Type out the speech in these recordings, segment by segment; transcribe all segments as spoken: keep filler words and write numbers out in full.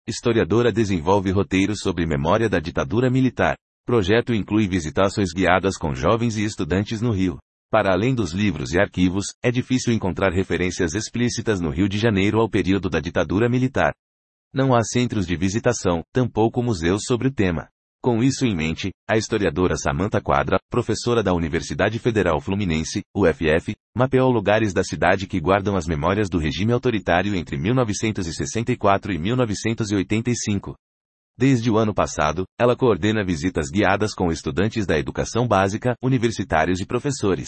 Historiadora desenvolve roteiros sobre memória da ditadura militar. Projeto inclui visitações guiadas com jovens e estudantes no Rio. Para além dos livros e arquivos, é difícil encontrar referências explícitas no Rio de Janeiro ao período da ditadura militar. Não há centros de visitação, tampouco museus sobre o tema. Com isso em mente, a historiadora Samantha Quadra, professora da Universidade Federal Fluminense, U F F, mapeou lugares da cidade que guardam as memórias do regime autoritário entre mil novecentos e sessenta e quatro e mil novecentos e oitenta e cinco. Desde o ano passado, ela coordena visitas guiadas com estudantes da educação básica, universitários e professores.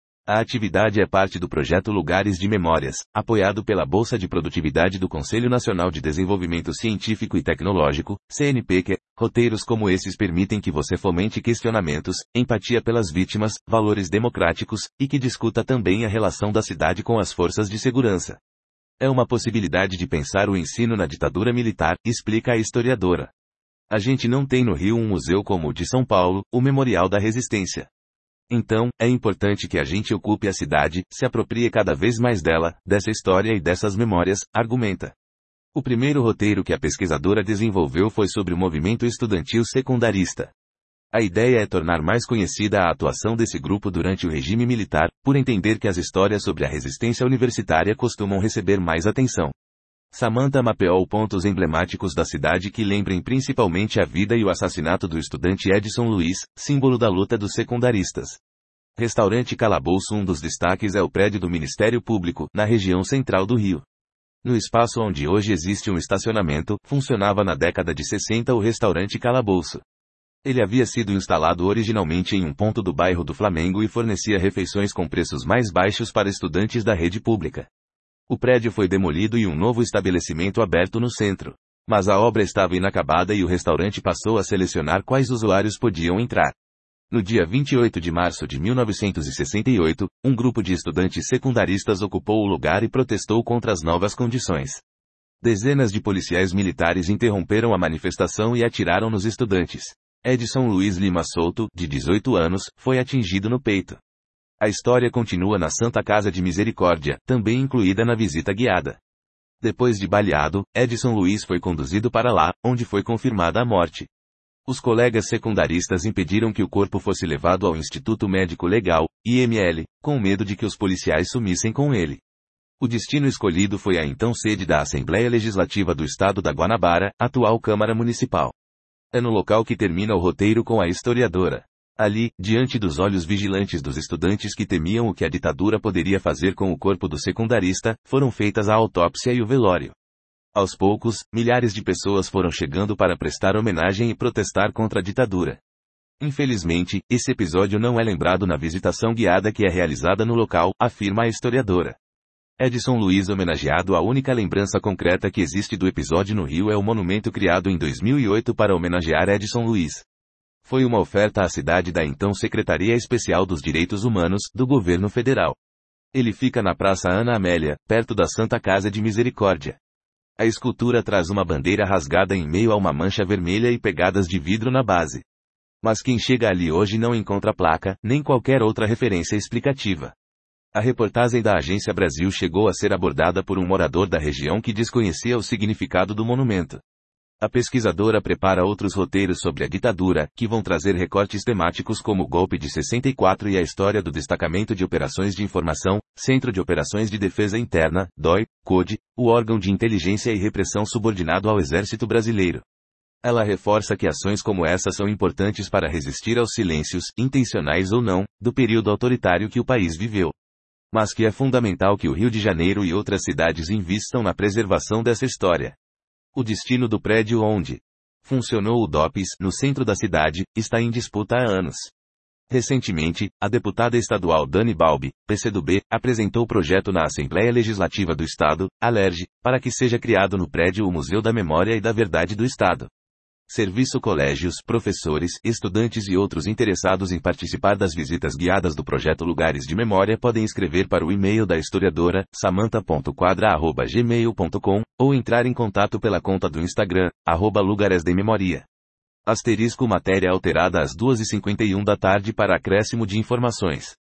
A atividade é parte do projeto Lugares de Memórias, apoiado pela Bolsa de Produtividade do Conselho Nacional de Desenvolvimento Científico e Tecnológico, C N P Q. Roteiros como esses permitem que você fomente questionamentos, empatia pelas vítimas, valores democráticos, e que discuta também a relação da cidade com as forças de segurança. É uma possibilidade de pensar o ensino na ditadura militar, explica a historiadora. A gente não tem no Rio um museu como o de São Paulo, o Memorial da Resistência. Então, é importante que a gente ocupe a cidade, se aproprie cada vez mais dela, dessa história e dessas memórias, argumenta. O primeiro roteiro que a pesquisadora desenvolveu foi sobre o movimento estudantil secundarista. A ideia é tornar mais conhecida a atuação desse grupo durante o regime militar, por entender que as histórias sobre a resistência universitária costumam receber mais atenção. Samantha mapeou pontos emblemáticos da cidade que lembrem principalmente a vida e o assassinato do estudante Edson Luiz, símbolo da luta dos secundaristas. Restaurante Calabouço. Um dos destaques é o prédio do Ministério Público, na região central do Rio. No espaço onde hoje existe um estacionamento, funcionava na década de sessenta o restaurante Calabouço. Ele havia sido instalado originalmente em um ponto do bairro do Flamengo e fornecia refeições com preços mais baixos para estudantes da rede pública. O prédio foi demolido e um novo estabelecimento aberto no centro. Mas a obra estava inacabada e o restaurante passou a selecionar quais usuários podiam entrar. No dia vinte e oito de março de mil novecentos e sessenta e oito, um grupo de estudantes secundaristas ocupou o lugar e protestou contra as novas condições. Dezenas de policiais militares interromperam a manifestação e atiraram nos estudantes. Edson Luiz Lima Souto, de dezoito anos, foi atingido no peito. A história continua na Santa Casa de Misericórdia, também incluída na visita guiada. Depois de baleado, Edson Luiz foi conduzido para lá, onde foi confirmada a morte. Os colegas secundaristas impediram que o corpo fosse levado ao Instituto Médico Legal, I M L, com medo de que os policiais sumissem com ele. O destino escolhido foi a então sede da Assembleia Legislativa do Estado da Guanabara, atual Câmara Municipal. É no local que termina o roteiro com a historiadora. Ali, diante dos olhos vigilantes dos estudantes que temiam o que a ditadura poderia fazer com o corpo do secundarista, foram feitas a autópsia e o velório. Aos poucos, milhares de pessoas foram chegando para prestar homenagem e protestar contra a ditadura. Infelizmente, esse episódio não é lembrado na visitação guiada que é realizada no local, afirma a historiadora. Edson Luiz homenageado. A única lembrança concreta que existe do episódio no Rio é o monumento criado em dois mil e oito para homenagear Edson Luiz. Foi uma oferta à cidade da então Secretaria Especial dos Direitos Humanos, do governo federal. Ele fica na Praça Ana Amélia, perto da Santa Casa de Misericórdia. A escultura traz uma bandeira rasgada em meio a uma mancha vermelha e pegadas de vidro na base. Mas quem chega ali hoje não encontra placa, nem qualquer outra referência explicativa. A reportagem da Agência Brasil chegou a ser abordada por um morador da região que desconhecia o significado do monumento. A pesquisadora prepara outros roteiros sobre a ditadura, que vão trazer recortes temáticos como o golpe de sessenta e quatro e a história do Destacamento de Operações de Informação, Centro de Operações de Defesa Interna, D O I, C O D E, o órgão de inteligência e repressão subordinado ao Exército Brasileiro. Ela reforça que ações como essa são importantes para resistir aos silêncios, intencionais ou não, do período autoritário que o país viveu. Mas que é fundamental que o Rio de Janeiro e outras cidades invistam na preservação dessa história. O destino do prédio onde funcionou o D O P S, no centro da cidade, está em disputa há anos. Recentemente, a deputada estadual Dani Balbi, P C do B, apresentou o projeto na Assembleia Legislativa do Estado, A L E R J, para que seja criado no prédio o Museu da Memória e da Verdade do Estado. Serviço colégios, professores, estudantes e outros interessados em participar das visitas guiadas do projeto Lugares de Memória podem escrever para o e-mail da historiadora, samantha ponto quadra arroba gmail ponto com, ou entrar em contato pela conta do Instagram, arroba Lugares de Memoria. Asterisco matéria alterada às duas e cinquenta e um da tarde para acréscimo de informações.